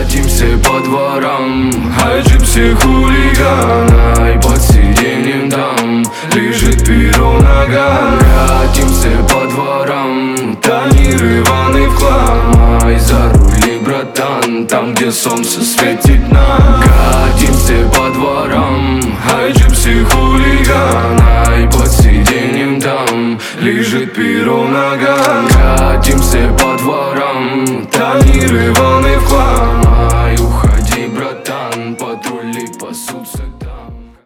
Катимся по дворам, ай, джипси хулиган, ай, под сиденьем там лежит перо нога. Катимся по дворам, тониры, ванны в хлам, ай, за рули, братан, там, где солнце